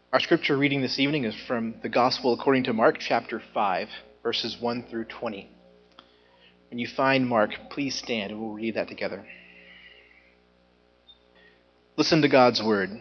Our scripture reading this evening is from the Gospel according to Mark chapter 5, verses 1 through 20. When you find Mark, please stand and we'll read that together. Listen to God's word.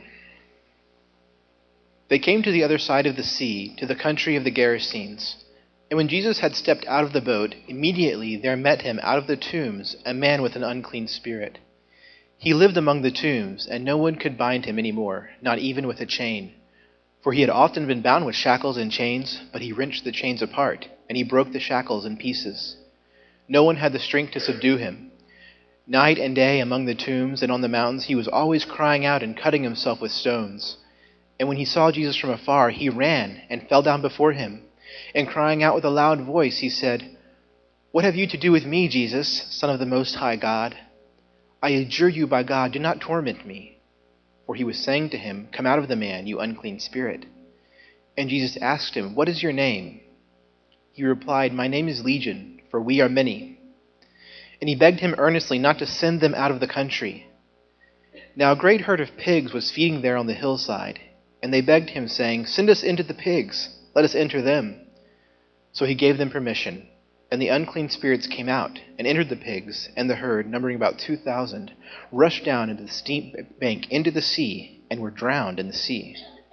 They came to the other side of the sea, to the country of the Gerasenes. And when Jesus had stepped out of the boat, immediately there met him out of the tombs a man with an unclean spirit. He lived among the tombs, and no one could bind him any more, not even with a chain. For he had often been bound with shackles and chains, but he wrenched the chains apart, and he broke the shackles in pieces. No one had the strength to subdue him. Night and day among the tombs and on the mountains he was always crying out and cutting himself with stones. And when he saw Jesus from afar, he ran and fell down before him. And crying out with a loud voice, he said, "What have you to do with me, Jesus, Son of the Most High God? I adjure you by God, do not torment me." For he was saying to him, "Come out of the man, you unclean spirit." And Jesus asked him, "What is your name?" He replied, "My name is Legion, for we are many." And he begged him earnestly not to send them out of the country. Now a great herd of pigs was feeding there on the hillside, and they begged him, saying, "Send us into the pigs, let us enter them." So he gave them permission. And the unclean spirits came out and entered the pigs, and the herd, numbering about 2,000, rushed down into the steep bank into the sea and were drowned in the sea.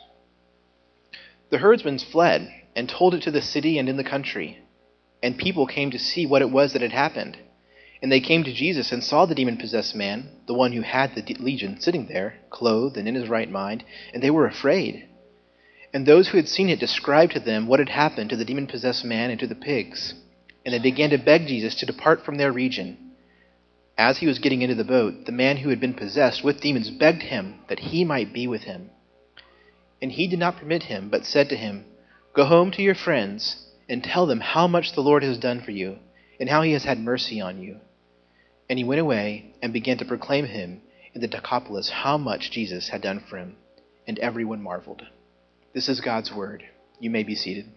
The herdsmen fled and told it to the city and in the country, and people came to see what it was that had happened. And they came to Jesus and saw the demon-possessed man, the one who had the legion, sitting there, clothed and in his right mind, and they were afraid. And those who had seen it described to them what had happened to the demon-possessed man and to the pigs. And they began to beg Jesus to depart from their region. As he was getting into the boat, the man who had been possessed with demons begged him that he might be with him. And he did not permit him, but said to him, "Go home to your friends and tell them how much the Lord has done for you, and how he has had mercy on you." And he went away and began to proclaim him in the Decapolis how much Jesus had done for him. And everyone marveled. This is God's word. You may be seated.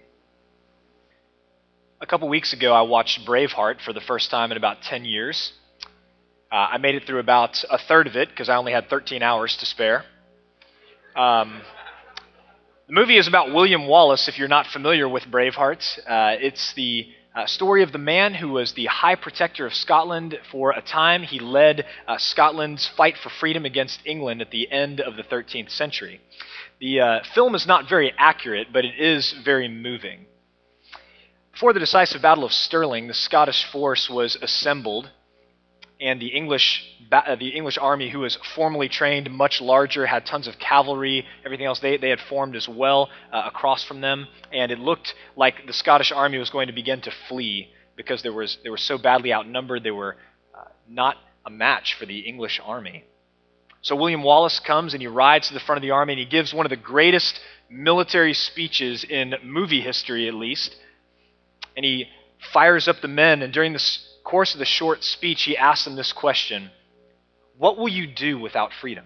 A couple weeks ago, I watched Braveheart for the first time in about 10 years. I made it through about a third of it because I only had 13 hours to spare. The movie is about William Wallace, if you're not familiar with Braveheart. It's the story of the man who was the High Protector of Scotland for a time. He led Scotland's fight for freedom against England at the end of the 13th century. The film is not very accurate, but it is very moving. Before the decisive Battle of Stirling, the Scottish force was assembled, and the English army, who was formally trained, much larger, had tons of cavalry, everything else, they had formed as well across from them, and it looked like the Scottish army was going to begin to flee because they were so badly outnumbered. They were not a match for the English army. So William Wallace comes and he rides to the front of the army and he gives one of the greatest military speeches in movie history, at least. And he fires up the men, and during the course of the short speech, he asks them this question: what will you do without freedom?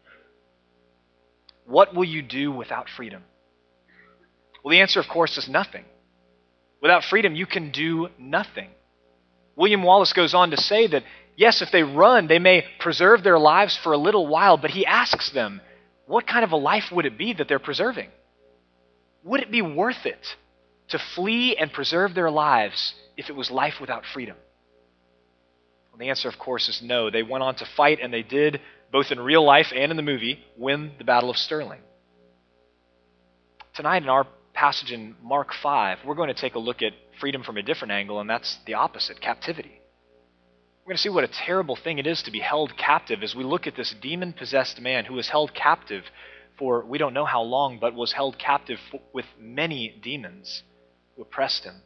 What will you do without freedom? Well, the answer, of course, is nothing. Without freedom, you can do nothing. William Wallace goes on to say that, yes, if they run, they may preserve their lives for a little while, but he asks them, what kind of a life would it be that they're preserving? Would it be worth it to flee and preserve their lives if it was life without freedom? Well, the answer, of course, is no. They went on to fight, and they did, both in real life and in the movie, win the Battle of Stirling. Tonight in our passage in Mark 5, we're going to take a look at freedom from a different angle, and that's the opposite, captivity. We're going to see what a terrible thing it is to be held captive as we look at this demon-possessed man who was held captive for we don't know how long, but was held captive with many demons who oppressed him.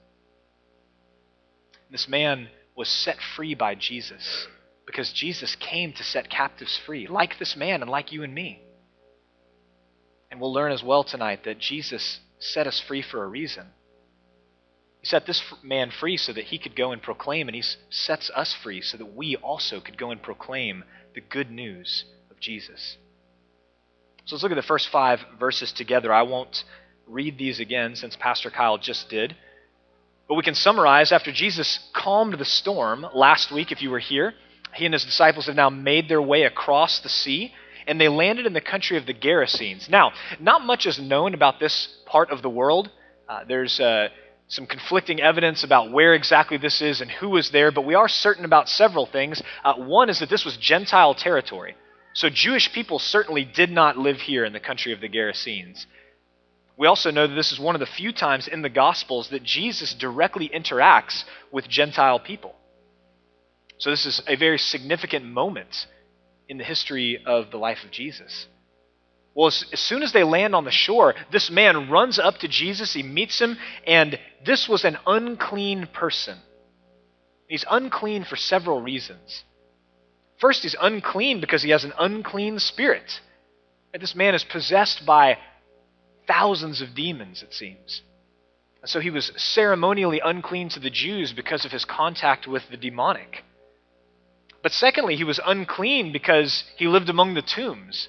This man was set free by Jesus because Jesus came to set captives free, like this man and like you and me. And we'll learn as well tonight that Jesus set us free for a reason. He set this man free so that he could go and proclaim, and he sets us free so that we also could go and proclaim the good news of Jesus. So let's look at the first 5 verses together. I won't read these again since Pastor Kyle just did. But we can summarize, after Jesus calmed the storm last week, if you were here, he and his disciples have now made their way across the sea, and they landed in the country of the Gerasenes. Now, not much is known about this part of the world. There's some conflicting evidence about where exactly this is and who was there, but we are certain about several things. One is that this was Gentile territory. So Jewish people certainly did not live here in the country of the Gerasenes. We also know that this is one of the few times in the Gospels that Jesus directly interacts with Gentile people. So this is a very significant moment in the history of the life of Jesus. Well, as soon as they land on the shore, this man runs up to Jesus, he meets him, and this was an unclean person. He's unclean for several reasons. First, he's unclean because he has an unclean spirit. And this man is possessed by thousands of demons, it seems. And so he was ceremonially unclean to the Jews because of his contact with the demonic. But secondly, he was unclean because he lived among the tombs.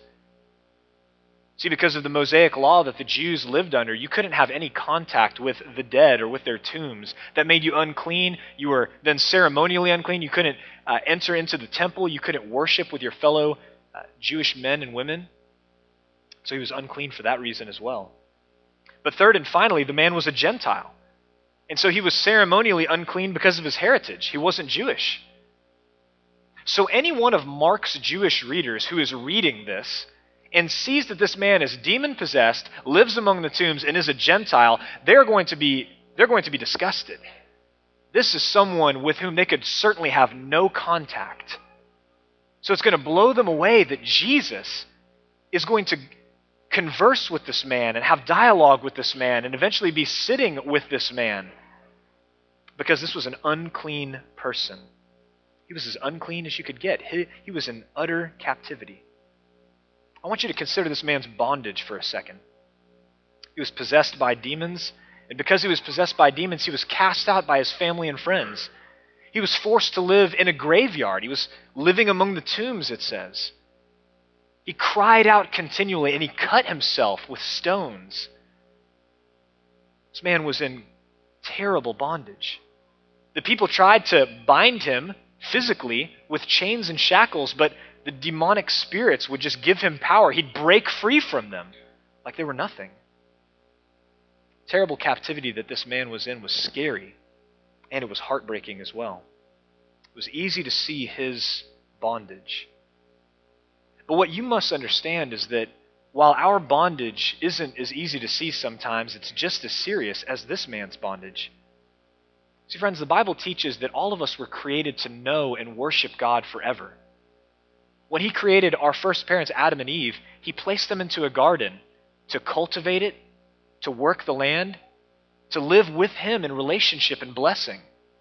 See, because of the Mosaic law that the Jews lived under, you couldn't have any contact with the dead or with their tombs. That made you unclean. You were then ceremonially unclean. You couldn't enter into the temple. You couldn't worship with your fellow Jewish men and women. So he was unclean for that reason as well. But third and finally, the man was a Gentile. And so he was ceremonially unclean because of his heritage. He wasn't Jewish. So any one of Mark's Jewish readers who is reading this and sees that this man is demon-possessed, lives among the tombs, and is a Gentile, they're going to be disgusted. This is someone with whom they could certainly have no contact. So it's going to blow them away that Jesus is going to converse with this man and have dialogue with this man and eventually be sitting with this man because this was an unclean person. He was as unclean as you could get. He was in utter captivity. I want you to consider this man's bondage for a second. He was possessed by demons, and because he was possessed by demons, he was cast out by his family and friends. He was forced to live in a graveyard. He was living among the tombs, it says. He cried out continually, and he cut himself with stones. This man was in terrible bondage. The people tried to bind him physically with chains and shackles, but the demonic spirits would just give him power. He'd break free from them like they were nothing. Terrible captivity that this man was in was scary, and it was heartbreaking as well. It was easy to see his bondage. But what you must understand is that while our bondage isn't as easy to see sometimes, it's just as serious as this man's bondage. See, friends, the Bible teaches that all of us were created to know and worship God forever. When he created our first parents, Adam and Eve, he placed them into a garden to cultivate it, to work the land, to live with him in relationship and blessing.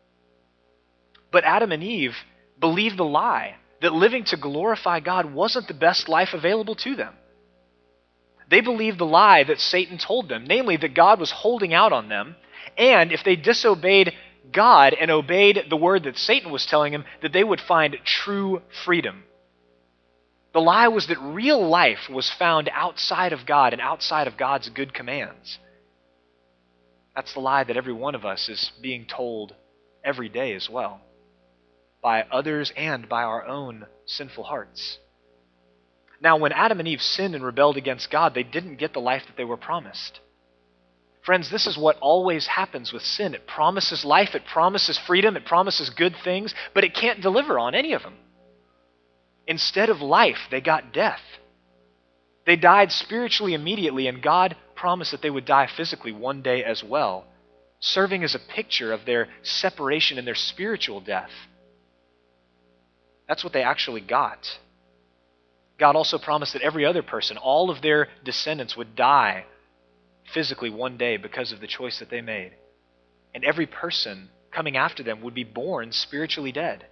But Adam and Eve believed the lie that living to glorify God wasn't the best life available to them. They believed the lie that Satan told them, namely that God was holding out on them, and if they disobeyed God and obeyed the word that Satan was telling them, that they would find true freedom. The lie was that real life was found outside of God and outside of God's good commands. That's the lie that every one of us is being told every day as well, by others and by our own sinful hearts. Now, when Adam and Eve sinned and rebelled against God, they didn't get the life that they were promised. Friends, this is what always happens with sin. It promises life, it promises freedom, it promises good things, but it can't deliver on any of them. Instead of life, they got death. They died spiritually immediately, and God promised that they would die physically one day as well, serving as a picture of their separation and their spiritual death. That's what they actually got. God also promised that every other person, all of their descendants, would die physically one day because of the choice that they made. And every person coming after them would be born spiritually dead.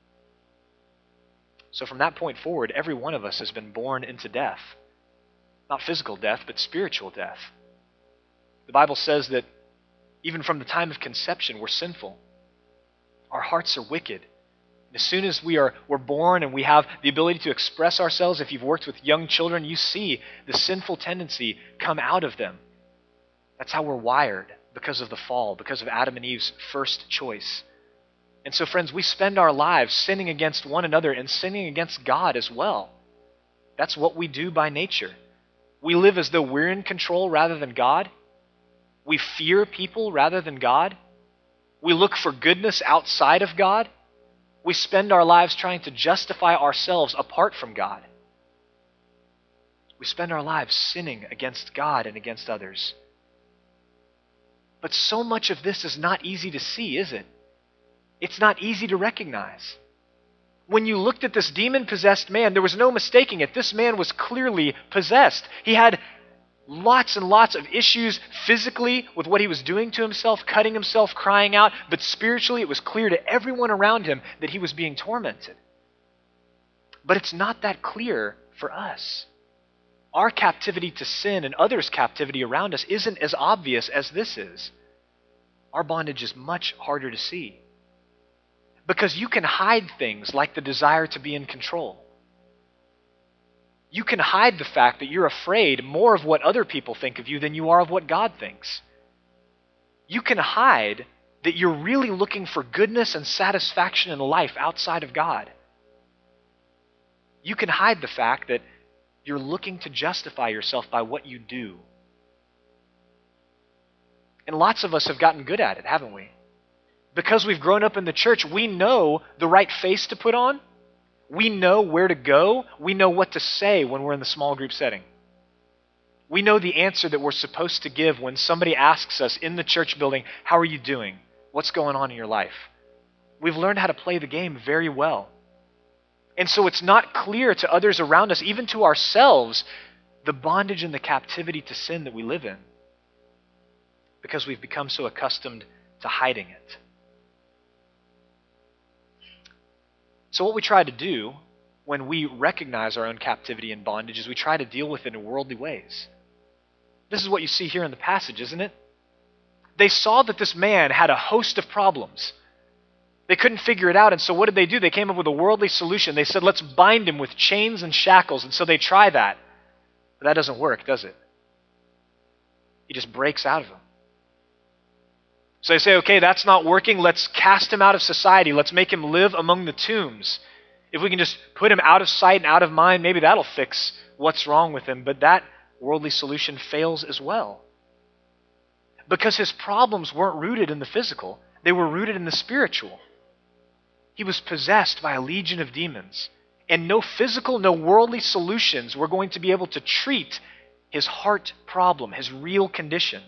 So from that point forward, every one of us has been born into death. Not physical death, but spiritual death. The Bible says that even from the time of conception, we're sinful. Our hearts are wicked. As soon as we're born and we have the ability to express ourselves, if you've worked with young children, you see the sinful tendency come out of them. That's how we're wired because of the fall, because of Adam and Eve's first choice. And so, friends, we spend our lives sinning against one another and sinning against God as well. That's what we do by nature. We live as though we're in control rather than God. We fear people rather than God. We look for goodness outside of God. We spend our lives trying to justify ourselves apart from God. We spend our lives sinning against God and against others. But so much of this is not easy to see, is it? It's not easy to recognize. When you looked at this demon-possessed man, there was no mistaking it. This man was clearly possessed. He had lots and lots of issues physically with what he was doing to himself, cutting himself, crying out, but spiritually it was clear to everyone around him that he was being tormented. But it's not that clear for us. Our captivity to sin and others' captivity around us isn't as obvious as this is. Our bondage is much harder to see. Because you can hide things like the desire to be in control. You can hide the fact that you're afraid more of what other people think of you than you are of what God thinks. You can hide that you're really looking for goodness and satisfaction in life outside of God. You can hide the fact that you're looking to justify yourself by what you do. And lots of us have gotten good at it, haven't we? Because we've grown up in the church, we know the right face to put on. We know where to go. We know what to say when we're in the small group setting. We know the answer that we're supposed to give when somebody asks us in the church building, how are you doing? What's going on in your life? We've learned how to play the game very well. And so it's not clear to others around us, even to ourselves, the bondage and the captivity to sin that we live in. Because we've become so accustomed to hiding it. So what we try to do when we recognize our own captivity and bondage is we try to deal with it in worldly ways. This is what you see here in the passage, isn't it? They saw that this man had a host of problems. They couldn't figure it out, and so what did they do? They came up with a worldly solution. They said, let's bind him with chains and shackles, and so they try that. But that doesn't work, does it? He just breaks out of them. So they say, okay, that's not working. Let's cast him out of society. Let's make him live among the tombs. If we can just put him out of sight and out of mind, maybe that'll fix what's wrong with him. But that worldly solution fails as well. Because his problems weren't rooted in the physical. They were rooted in the spiritual. He was possessed by a legion of demons. And no physical, no worldly solutions were going to be able to treat his heart problem, his real condition.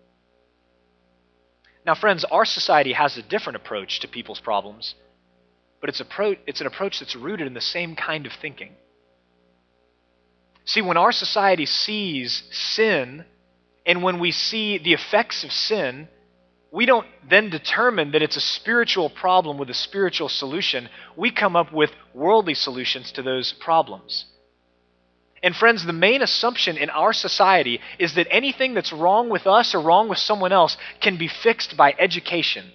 Now, friends, our society has a different approach to people's problems, but it's an approach that's rooted in the same kind of thinking. See, when our society sees sin, and when we see the effects of sin, we don't then determine that it's a spiritual problem with a spiritual solution. We come up with worldly solutions to those problems. And friends, the main assumption in our society is that anything that's wrong with us or wrong with someone else can be fixed by education.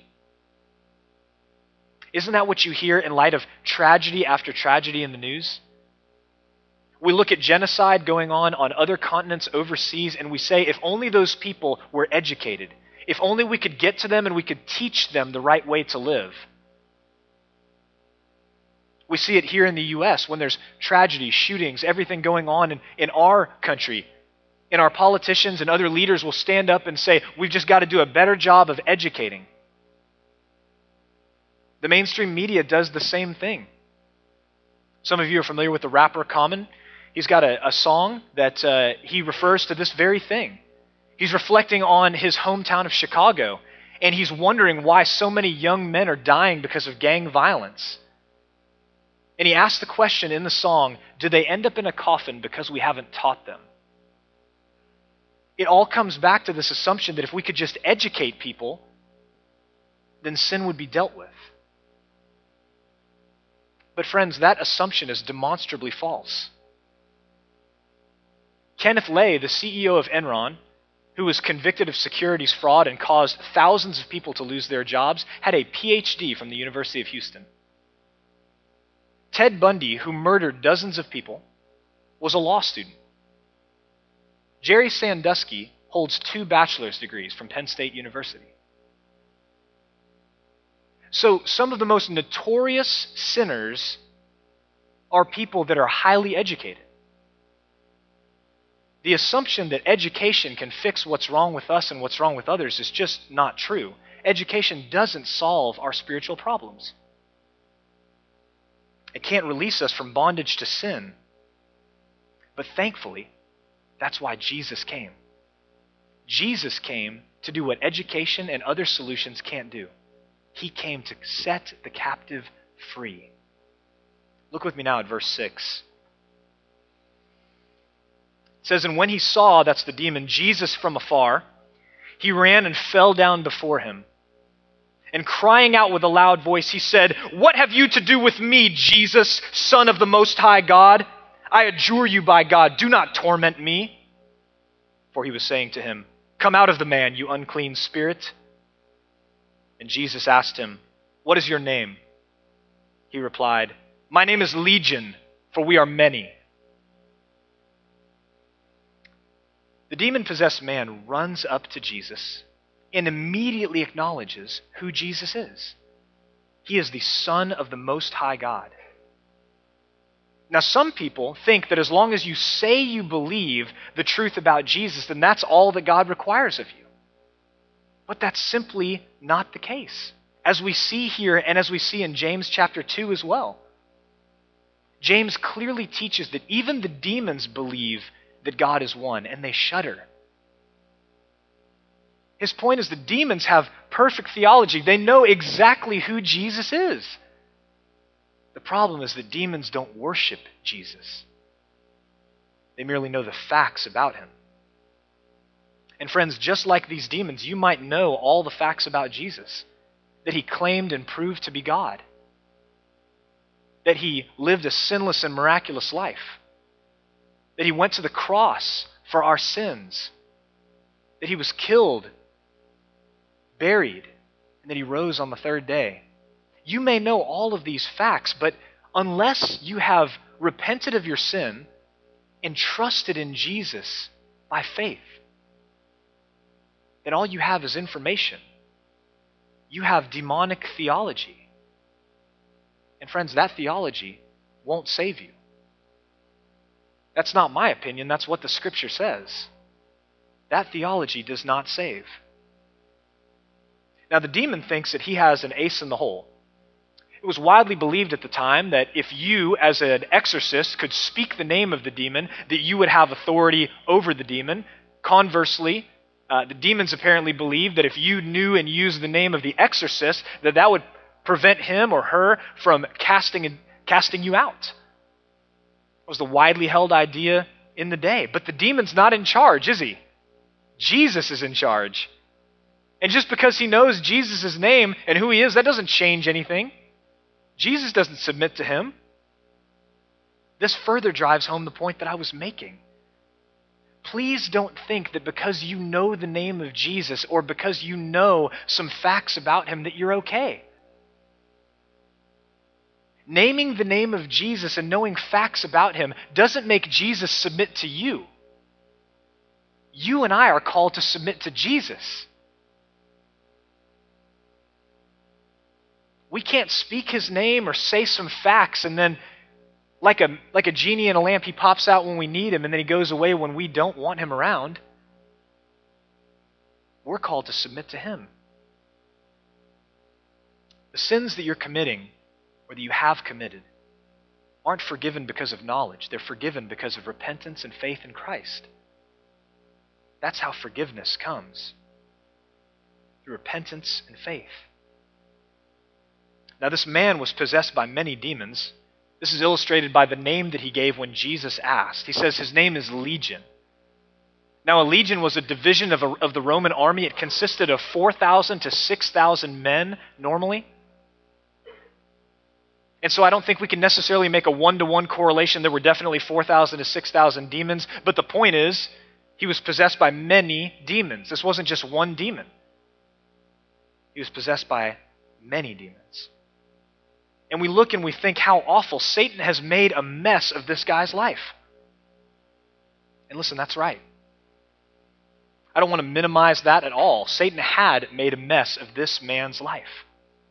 Isn't that what you hear in light of tragedy after tragedy in the news? We look at genocide going on other continents overseas, and we say, if only those people were educated, if only we could get to them and we could teach them the right way to live. We see it here in the U.S. when there's tragedy, shootings, everything going on in our country. And our politicians and other leaders will stand up and say, we've just got to do a better job of educating. The mainstream media does the same thing. Some of you are familiar with the rapper Common. He's got a song that he refers to this very thing. He's reflecting on his hometown of Chicago, and he's wondering why so many young men are dying because of gang violence. And he asks the question in the song, do they end up in a coffin because we haven't taught them? It all comes back to this assumption that if we could just educate people, then sin would be dealt with. But friends, that assumption is demonstrably false. Kenneth Lay, the CEO of Enron, who was convicted of securities fraud and caused thousands of people to lose their jobs, had a PhD from the University of Houston. Ted Bundy, who murdered dozens of people, was a law student. Jerry Sandusky holds 2 bachelor's degrees from Penn State University. So some of the most notorious sinners are people that are highly educated. The assumption that education can fix what's wrong with us and what's wrong with others is just not true. Education doesn't solve our spiritual problems. It can't release us from bondage to sin. But thankfully, that's why Jesus came. Jesus came to do what education and other solutions can't do. He came to set the captive free. Look with me now at verse 6. It says, "And when he saw," that's the demon, "Jesus from afar, he ran and fell down before him. And crying out with a loud voice, he said, 'What have you to do with me, Jesus, Son of the Most High God? I adjure you by God, do not torment me.' For he was saying to him, 'Come out of the man, you unclean spirit.' And Jesus asked him, 'What is your name?' He replied, 'My name is Legion, for we are many.'" The demon-possessed man runs up to Jesus and immediately acknowledges who Jesus is. He is the Son of the Most High God. Now, some people think that as long as you say you believe the truth about Jesus, then that's all that God requires of you. But that's simply not the case, as we see here and as we see in James chapter 2 as well. James clearly teaches that even the demons believe that God is one, and they shudder. His point is the demons have perfect theology. They know exactly who Jesus is. The problem is that demons don't worship Jesus. They merely know the facts about him. And friends, just like these demons, you might know all the facts about Jesus. That he claimed and proved to be God. That he lived a sinless and miraculous life. That he went to the cross for our sins. That he was killed, buried, and that he rose on the third day. You may know all of these facts, but unless you have repented of your sin and trusted in Jesus by faith, then all you have is information. You have demonic theology. And friends, that theology won't save you. That's not my opinion, that's what the Scripture says. That theology does not save. Now, the demon thinks that he has an ace in the hole. It was widely believed at the time that if you, as an exorcist, could speak the name of the demon, that you would have authority over the demon. Conversely, the demons apparently believed that if you knew and used the name of the exorcist, that would prevent him or her from casting you out. It was the widely held idea in the day. But the demon's not in charge, is he? Jesus is in charge. And just because he knows Jesus' name and who he is, that doesn't change anything. Jesus doesn't submit to him. This further drives home the point that I was making. Please don't think that because you know the name of Jesus or because you know some facts about him that you're okay. Naming the name of Jesus and knowing facts about him doesn't make Jesus submit to you. You and I are called to submit to Jesus. We can't speak his name or say some facts and then, like a genie in a lamp, he pops out when we need him and then he goes away when we don't want him around. We're called to submit to him. The sins that you're committing or that you have committed aren't forgiven because of knowledge. They're forgiven because of repentance and faith in Christ. That's how forgiveness comes. Through repentance and faith. Now, this man was possessed by many demons. This is illustrated by the name that he gave when Jesus asked. He says his name is Legion. Now, a legion was a division of the Roman army. It consisted of 4,000 to 6,000 men normally. And so I don't think we can necessarily make a one-to-one correlation. There were definitely 4,000 to 6,000 demons. But the point is, he was possessed by many demons. This wasn't just one demon. He was possessed by many demons. And we look and we think how awful. Satan has made a mess of this guy's life. And listen, that's right. I don't want to minimize that at all. Satan had made a mess of this man's life.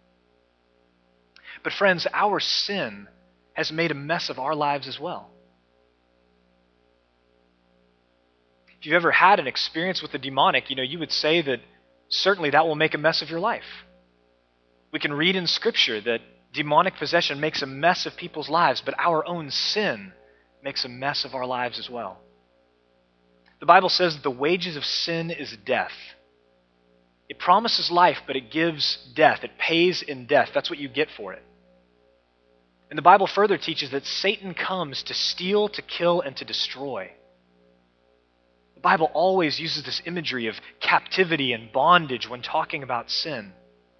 But friends, our sin has made a mess of our lives as well. If you've ever had an experience with the demonic, you would say that certainly that will make a mess of your life. We can read in Scripture that demonic possession makes a mess of people's lives, but our own sin makes a mess of our lives as well. The Bible says that the wages of sin is death. It promises life, but it gives death. It pays in death. That's what you get for it. And the Bible further teaches that Satan comes to steal, to kill, and to destroy. The Bible always uses this imagery of captivity and bondage when talking about sin.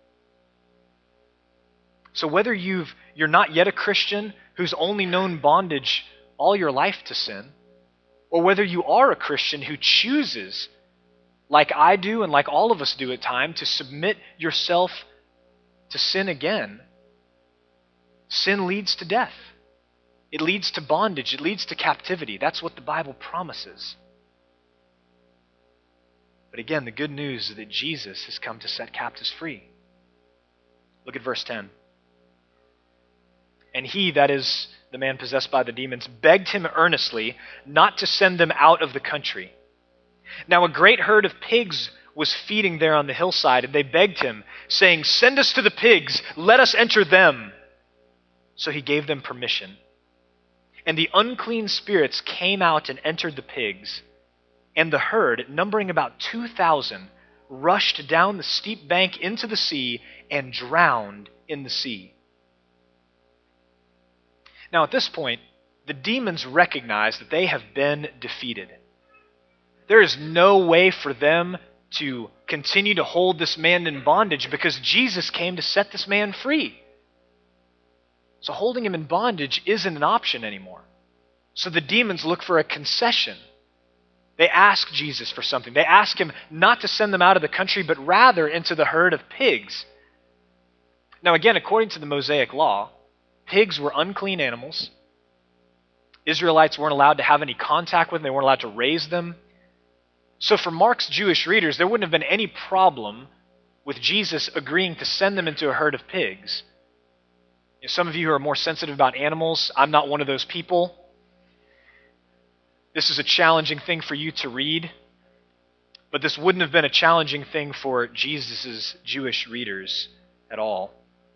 So whether you're not yet a Christian who's only known bondage all your life to sin, or whether you are a Christian who chooses, like I do and like all of us do at times, to submit yourself to sin again, sin leads to death. It leads to bondage. It leads to captivity. That's what the Bible promises. But again, the good news is that Jesus has come to set captives free. Look at verse 10. And he, that is the man possessed by the demons, begged him earnestly not to send them out of the country. Now a great herd of pigs was feeding there on the hillside, and they begged him, saying, "Send us to the pigs, let us enter them." So he gave them permission. And the unclean spirits came out and entered the pigs, and the herd, numbering about 2,000, rushed down the steep bank into the sea and drowned in the sea. Now at this point, the demons recognize that they have been defeated. There is no way for them to continue to hold this man in bondage because Jesus came to set this man free. So holding him in bondage isn't an option anymore. So the demons look for a concession. They ask Jesus for something. They ask him not to send them out of the country, but rather into the herd of pigs. Now again, according to the Mosaic law, pigs were unclean animals. Israelites weren't allowed to have any contact with them. They weren't allowed to raise them. So for Mark's Jewish readers, there wouldn't have been any problem with Jesus agreeing to send them into a herd of pigs. Some of you who are more sensitive about animals, I'm not one of those people. This is a challenging thing for you to read, but this wouldn't have been a challenging thing for Jesus' Jewish readers at all.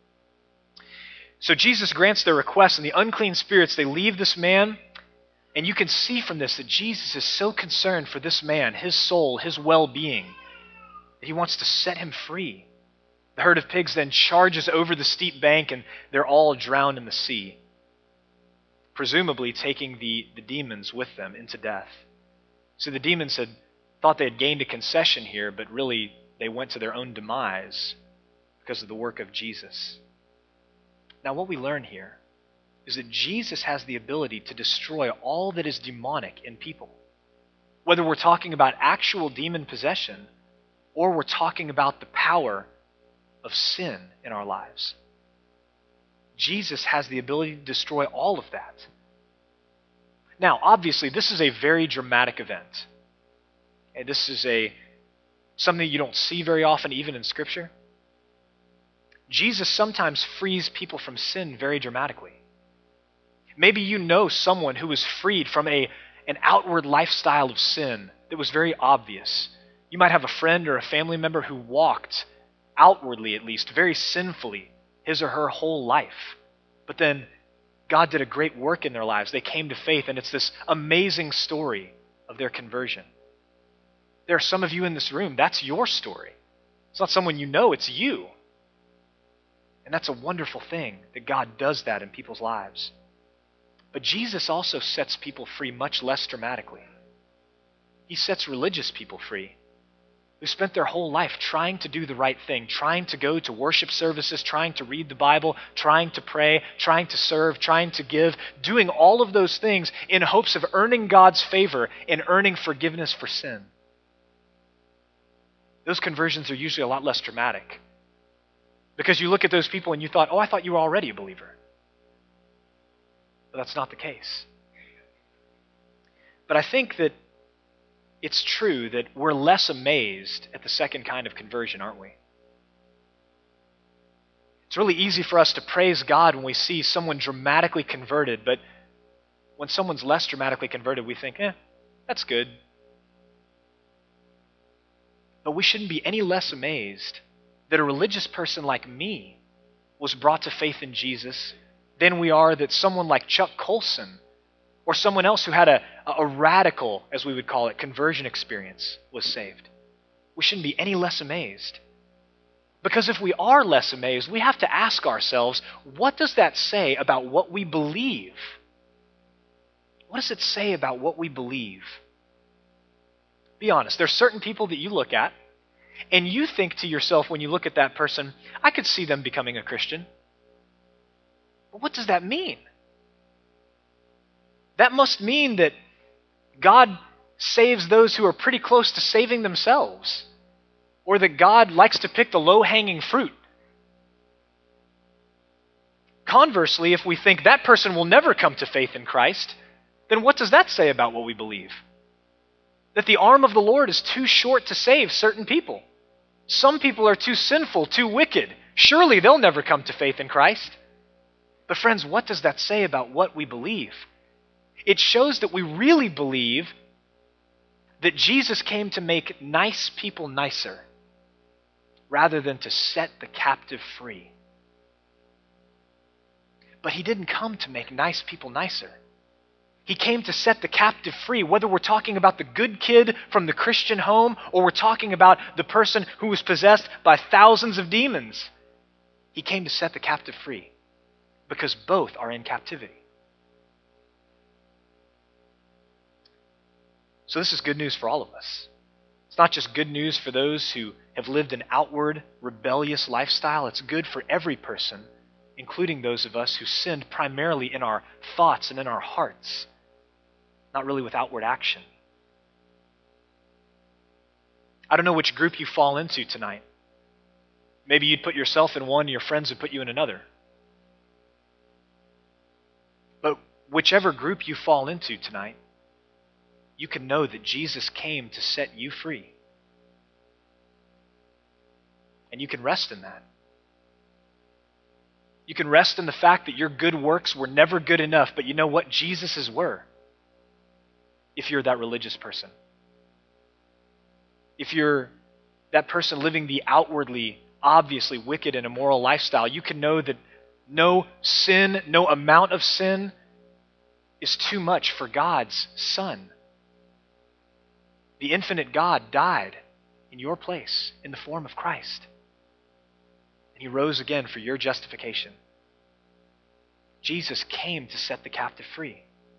So Jesus grants their request, and the unclean spirits, they leave this man, and you can see from this that Jesus is so concerned for this man, his soul, his well-being, that he wants to set him free. The herd of pigs then charges over the steep bank, and they're all drowned in the sea, presumably taking the demons with them into death. So the demons had thought they had gained a concession here, but really they went to their own demise because of the work of Jesus. Now what we learn here is that Jesus has the ability to destroy all that is demonic in people. Whether we're talking about actual demon possession or we're talking about the power of sin in our lives. Jesus has the ability to destroy all of that. Now, obviously, this is a very dramatic event. And this is something you don't see very often, even in Scripture. Jesus sometimes frees people from sin very dramatically. Maybe you know someone who was freed from an outward lifestyle of sin that was very obvious. You might have a friend or a family member who walked, outwardly at least, very sinfully his or her whole life. But then God did a great work in their lives. They came to faith, and it's this amazing story of their conversion. There are some of you in this room, that's your story. It's not someone you know, it's you. And that's a wonderful thing that God does that in people's lives. But Jesus also sets people free much less dramatically. He sets religious people free who spent their whole life trying to do the right thing, trying to go to worship services, trying to read the Bible, trying to pray, trying to serve, trying to give, doing all of those things in hopes of earning God's favor and earning forgiveness for sin. Those conversions are usually a lot less dramatic. Because you look at those people and you thought, oh, I thought you were already a believer. But that's not the case. But I think that it's true that we're less amazed at the second kind of conversion, aren't we? It's really easy for us to praise God when we see someone dramatically converted, but when someone's less dramatically converted, we think, that's good. But we shouldn't be any less amazed that a religious person like me was brought to faith in Jesus than we are that someone like Chuck Colson or someone else who had a radical, as we would call it, conversion experience was saved. We shouldn't be any less amazed. Because if we are less amazed, we have to ask ourselves, what does that say about what we believe? What does it say about what we believe? Be honest, there's certain people that you look at, and you think to yourself when you look at that person, I could see them becoming a Christian. But what does that mean? That must mean that God saves those who are pretty close to saving themselves, or that God likes to pick the low-hanging fruit. Conversely, if we think that person will never come to faith in Christ, then what does that say about what we believe? That the arm of the Lord is too short to save certain people. Some people are too sinful, too wicked. Surely they'll never come to faith in Christ. But friends, what does that say about what we believe? It shows that we really believe that Jesus came to make nice people nicer rather than to set the captive free. But he didn't come to make nice people nicer. He came to set the captive free, whether we're talking about the good kid from the Christian home or we're talking about the person who was possessed by thousands of demons. He came to set the captive free because both are in captivity. So this is good news for all of us. It's not just good news for those who have lived an outward, rebellious lifestyle. It's good for every person, including those of us who sinned primarily in our thoughts and in our hearts, not really with outward action. I don't know which group you fall into tonight. Maybe you'd put yourself in one and your friends would put you in another. But whichever group you fall into tonight, you can know that Jesus came to set you free. And you can rest in that. You can rest in the fact that your good works were never good enough, but you know what? Jesus's were. If you're that religious person. If you're that person living the outwardly, obviously wicked and immoral lifestyle, you can know that no sin, no amount of sin is too much for God's Son. The infinite God died in your place in the form of Christ. And he rose again for your justification. Jesus came to set the captive free.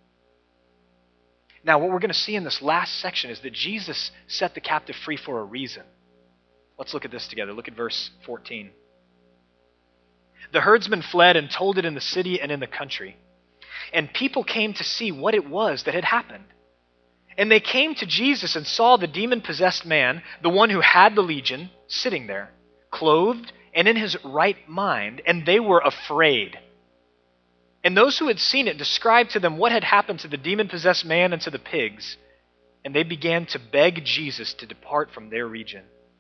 Now, what we're going to see in this last section is that Jesus set the captive free for a reason. Let's look at this together. Look at verse 14. The herdsmen fled and told it in the city and in the country. And people came to see what it was that had happened. And they came to Jesus and saw the demon-possessed man, the one who had the legion, sitting there, clothed and in his right mind, and they were afraid. And those who had seen it described to them what had happened to the demon-possessed man and to the pigs, and they began to beg Jesus to depart from their region.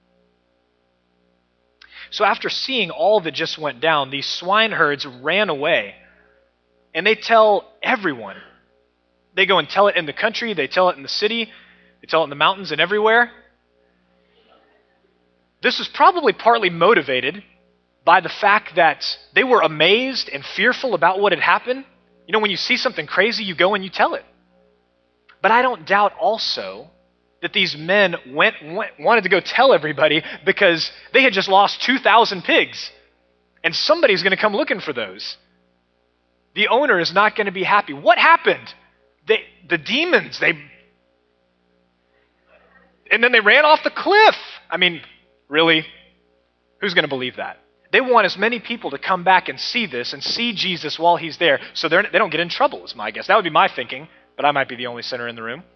So after seeing all that just went down, these swineherds ran away, and they tell everyone. They go and tell it in the country, they tell it in the city, they tell it in the mountains and everywhere. This was probably partly motivated by the fact that they were amazed and fearful about what had happened. You know, when you see something crazy, you go and you tell it. But I don't doubt also that these men wanted to go tell everybody because they had just lost 2,000 pigs. And somebody's going to come looking for those. The owner is not going to be happy. What happened? The demons, and then they ran off the cliff. I mean, really? Who's going to believe that? They want as many people to come back and see this and see Jesus while he's there so they don't get in trouble, is my guess. That would be my thinking, but I might be the only sinner in the room.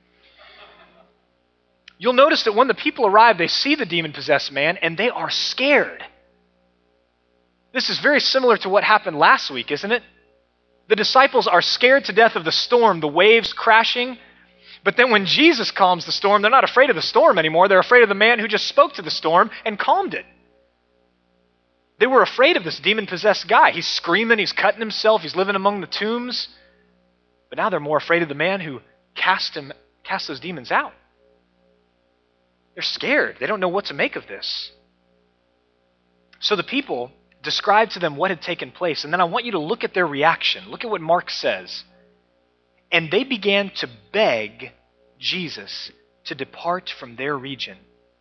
You'll notice that when the people arrive, they see the demon-possessed man and they are scared. This is very similar to what happened last week, isn't it? The disciples are scared to death of the storm, the waves crashing. But then when Jesus calms the storm, they're not afraid of the storm anymore. They're afraid of the man who just spoke to the storm and calmed it. They were afraid of this demon-possessed guy. He's screaming, he's cutting himself, he's living among the tombs. But now they're more afraid of the man who cast those demons out. They're scared. They don't know what to make of this. So the people described to them what had taken place, and then I want you to look at their reaction. Look at what Mark says. And they began to beg Jesus to depart from their region.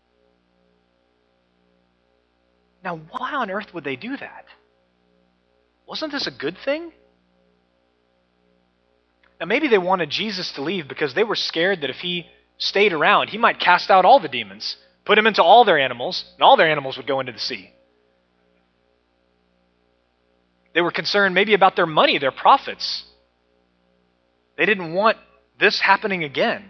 Now, why on earth would they do that? Wasn't this a good thing? Now, maybe they wanted Jesus to leave because they were scared that if he stayed around, he might cast out all the demons, put him into all their animals, and all their animals would go into the sea. They were concerned maybe about their money, their profits. They didn't want this happening again.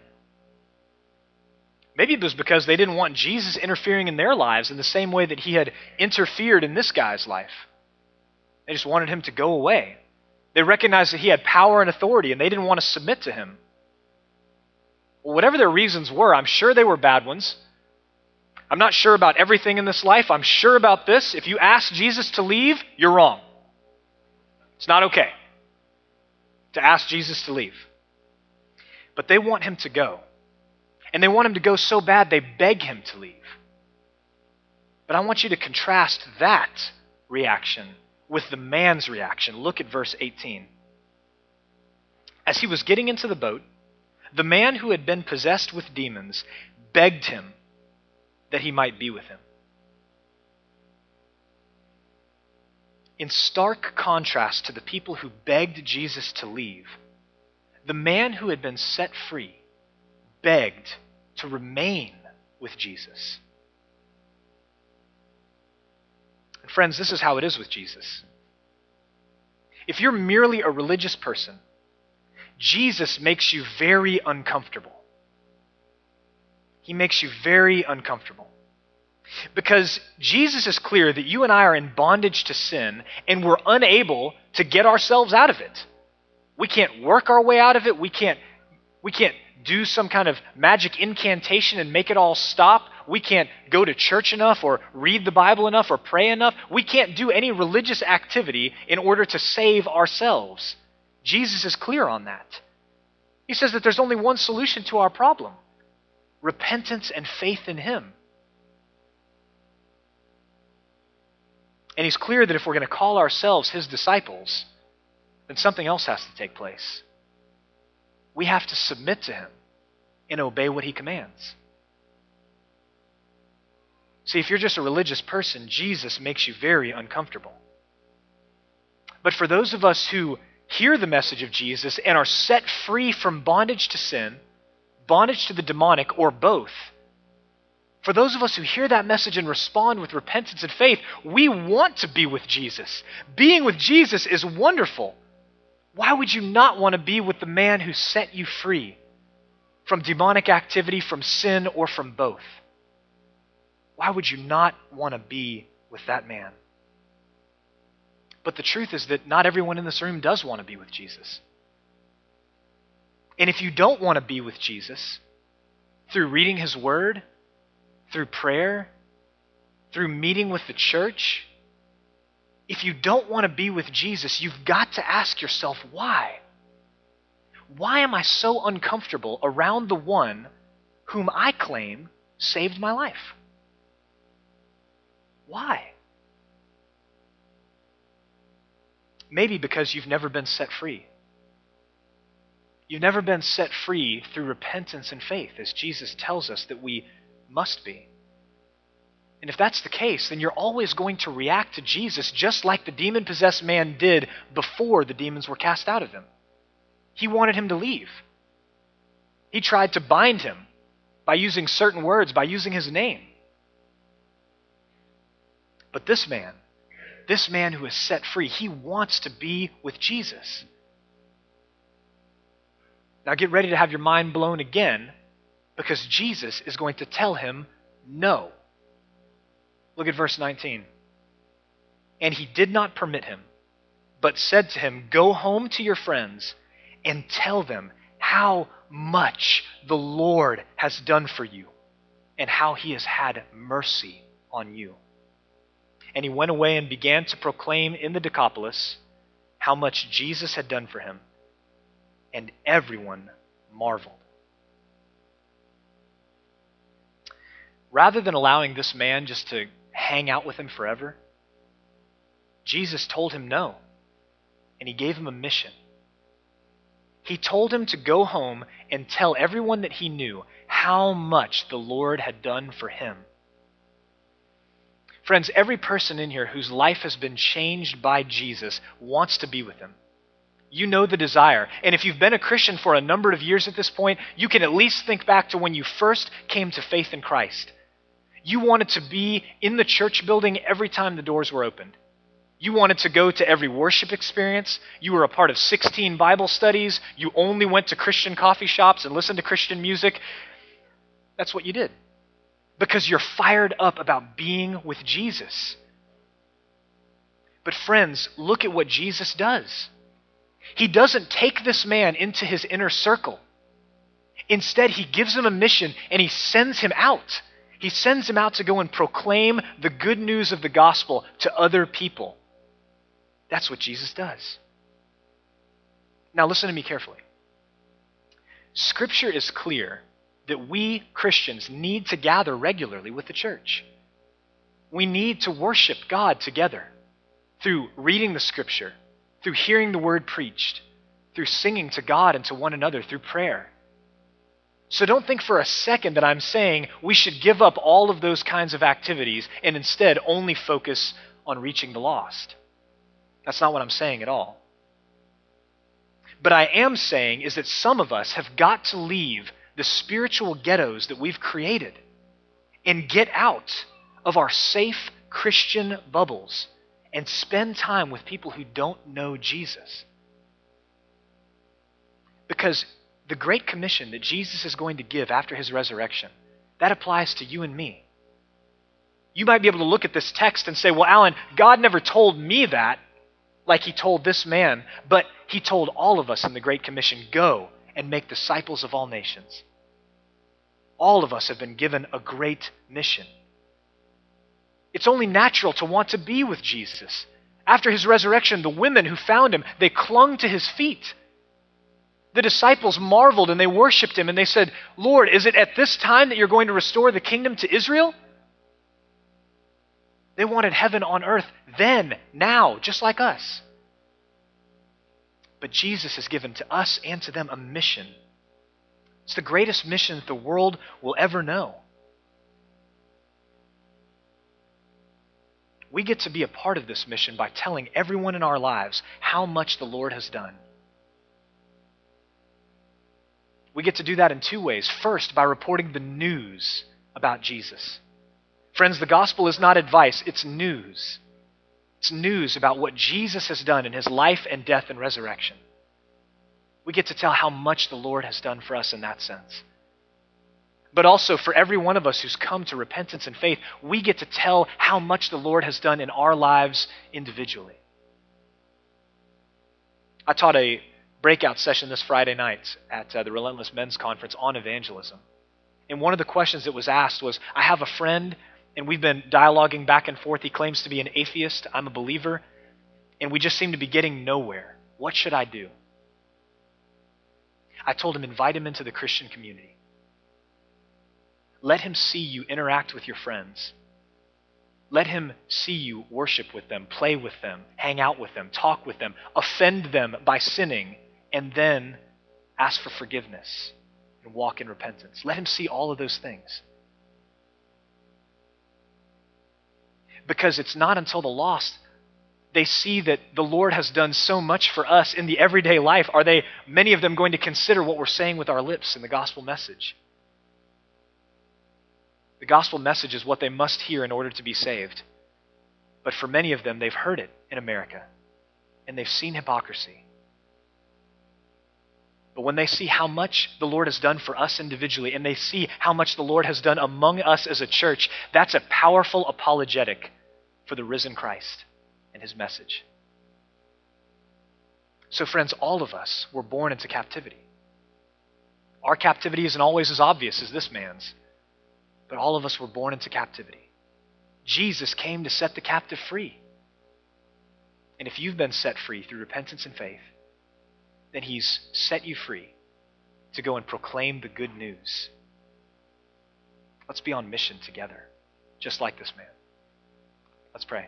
Maybe it was because they didn't want Jesus interfering in their lives in the same way that he had interfered in this guy's life. They just wanted him to go away. They recognized that he had power and authority, and they didn't want to submit to him. Well, whatever their reasons were, I'm sure they were bad ones. I'm not sure about everything in this life. I'm sure about this. If you ask Jesus to leave, you're wrong. It's not okay to ask Jesus to leave. But they want him to go. And they want him to go so bad they beg him to leave. But I want you to contrast that reaction with the man's reaction. Look at verse 18. As he was getting into the boat, the man who had been possessed with demons begged him that he might be with him. In stark contrast to the people who begged Jesus to leave, the man who had been set free begged to remain with Jesus. And friends, this is how it is with Jesus. If you're merely a religious person, Jesus makes you very uncomfortable. He makes you very uncomfortable. Because Jesus is clear that you and I are in bondage to sin and we're unable to get ourselves out of it. We can't work our way out of it. We can't do some kind of magic incantation and make it all stop. We can't go to church enough or read the Bible enough or pray enough. We can't do any religious activity in order to save ourselves. Jesus is clear on that. He says that there's only one solution to our problem: repentance and faith in him. And he's clear that if we're going to call ourselves his disciples, then something else has to take place. We have to submit to him and obey what he commands. See, if you're just a religious person, Jesus makes you very uncomfortable. But for those of us who hear the message of Jesus and are set free from bondage to sin, bondage to the demonic, or both, for those of us who hear that message and respond with repentance and faith, we want to be with Jesus. Being with Jesus is wonderful. Why would you not want to be with the man who set you free from demonic activity, from sin, or from both? Why would you not want to be with that man? But the truth is that not everyone in this room does want to be with Jesus. And if you don't want to be with Jesus, through reading his word, through prayer, through meeting with the church, if you don't want to be with Jesus, you've got to ask yourself, why? Why am I so uncomfortable around the one whom I claim saved my life? Why? Maybe because you've never been set free. You've never been set free through repentance and faith, as Jesus tells us that we must be. And if that's the case, then you're always going to react to Jesus just like the demon-possessed man did before the demons were cast out of him. He wanted him to leave. He tried to bind him by using certain words, by using his name. But this man who is set free, he wants to be with Jesus. Now get ready to have your mind blown again, because Jesus is going to tell him no. Look at verse 19. And he did not permit him, but said to him, "Go home to your friends and tell them how much the Lord has done for you and how he has had mercy on you." And he went away and began to proclaim in the Decapolis how much Jesus had done for him, and everyone marveled. rather than allowing this man just to hang out with him forever, Jesus told him no, and he gave him a mission. He told him to go home and tell everyone that he knew how much the Lord had done for him. Friends, every person in here whose life has been changed by Jesus wants to be with him. You know the desire. And if you've been a Christian for a number of years at this point, you can at least think back to when you first came to faith in Christ. You wanted to be in the church building every time the doors were opened. You wanted to go to every worship experience. You were a part of 16 Bible studies. You only went to Christian coffee shops and listened to Christian music. That's what you did. Because you're fired up about being with Jesus. But friends, look at what Jesus does. He doesn't take this man into his inner circle. Instead, he gives him a mission and he sends him out. He sends him out to go and proclaim the good news of the gospel to other people. That's what Jesus does. Now listen to me carefully. Scripture is clear that we Christians need to gather regularly with the church. We need to worship God together through reading the Scripture, through hearing the word preached, through singing to God and to one another through prayer. So don't think for a second that I'm saying we should give up all of those kinds of activities and instead only focus on reaching the lost. That's not what I'm saying at all. But I am saying is that some of us have got to leave the spiritual ghettos that we've created and get out of our safe Christian bubbles and spend time with people who don't know Jesus. Because the Great Commission that Jesus is going to give after his resurrection, that applies to you and me. You might be able to look at this text and say, well, Alan, God never told me that like he told this man, but he told all of us in the Great Commission, go and make disciples of all nations. All of us have been given a great mission. It's only natural to want to be with Jesus. After his resurrection, the women who found him, they clung to his feet. The disciples marveled and they worshiped him and they said, Lord, is it at this time that you're going to restore the kingdom to Israel? They wanted heaven on earth then, now, just like us. But Jesus has given to us and to them a mission. It's the greatest mission that the world will ever know. We get to be a part of this mission by telling everyone in our lives how much the Lord has done. We get to do that in two ways. First, by reporting the news about Jesus. Friends, the gospel is not advice, it's news. It's news about what Jesus has done in his life and death and resurrection. We get to tell how much the Lord has done for us in that sense. But also, for every one of us who's come to repentance and faith, we get to tell how much the Lord has done in our lives individually. I taught a breakout session this Friday night at the Relentless Men's Conference on evangelism. And one of the questions that was asked was, I have a friend, and we've been dialoguing back and forth. He claims to be an atheist. I'm a believer. And we just seem to be getting nowhere. What should I do? I told him, invite him into the Christian community. Let him see you interact with your friends. Let him see you worship with them, play with them, hang out with them, talk with them, offend them by sinning, and then ask for forgiveness and walk in repentance. Let him see all of those things. Because it's not until the lost they see that the Lord has done so much for us in the everyday life, are they, many of them, going to consider what we're saying with our lips in the gospel message. The gospel message is what they must hear in order to be saved. But for many of them, they've heard it in America, and they've seen hypocrisy. But when they see how much the Lord has done for us individually, and they see how much the Lord has done among us as a church, that's a powerful apologetic for the risen Christ and his message. So friends, all of us were born into captivity. Our captivity isn't always as obvious as this man's, but all of us were born into captivity. Jesus came to set the captive free. And if you've been set free through repentance and faith, then he's set you free to go and proclaim the good news. Let's be on mission together, just like this man. Let's pray.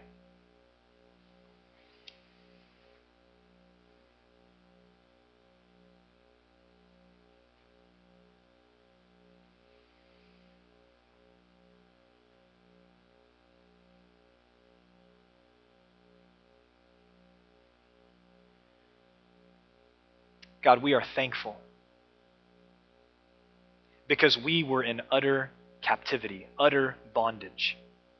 God, we are thankful because we were in utter captivity, utter bondage.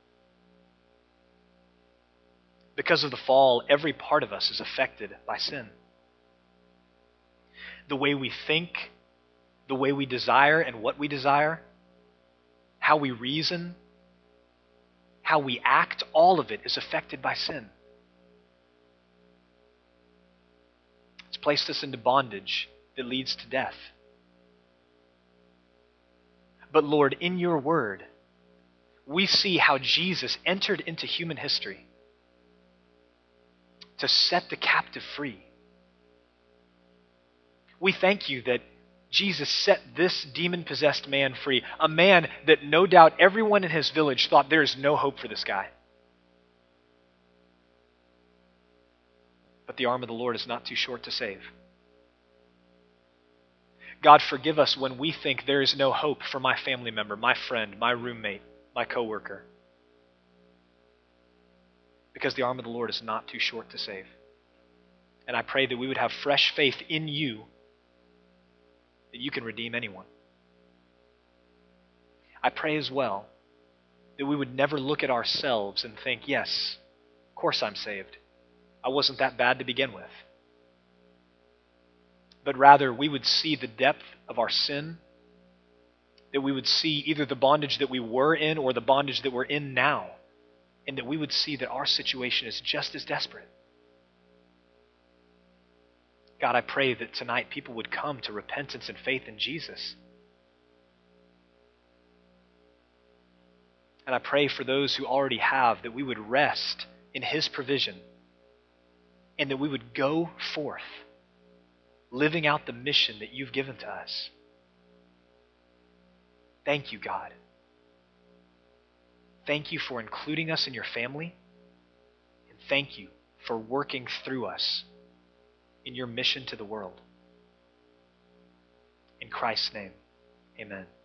Because of the fall, every part of us is affected by sin. The way we think, the way we desire and what we desire, how we reason, how we act, all of it is affected by sin. It's placed us into bondage that leads to death. But Lord, in your word, we see how Jesus entered into human history to set the captive free. We thank you that Jesus set this demon-possessed man free, a man that no doubt everyone in his village thought there is no hope for this guy. But the arm of the Lord is not too short to save. God, forgive us when we think there is no hope for my family member, my friend, my roommate, my coworker. Because the arm of the Lord is not too short to save. And I pray that we would have fresh faith in you, that you can redeem anyone. I pray as well that we would never look at ourselves and think, yes, of course I'm saved. I wasn't that bad to begin with. But rather, we would see the depth of our sin, that we would see either the bondage that we were in or the bondage that we're in now, and that we would see that our situation is just as desperate. God, I pray that tonight people would come to repentance and faith in Jesus. And I pray for those who already have that we would rest in His provision and that we would go forth living out the mission that you've given to us. Thank you, God. Thank you for including us in your family. And thank you for working through us in your mission to the world. In Christ's name, amen.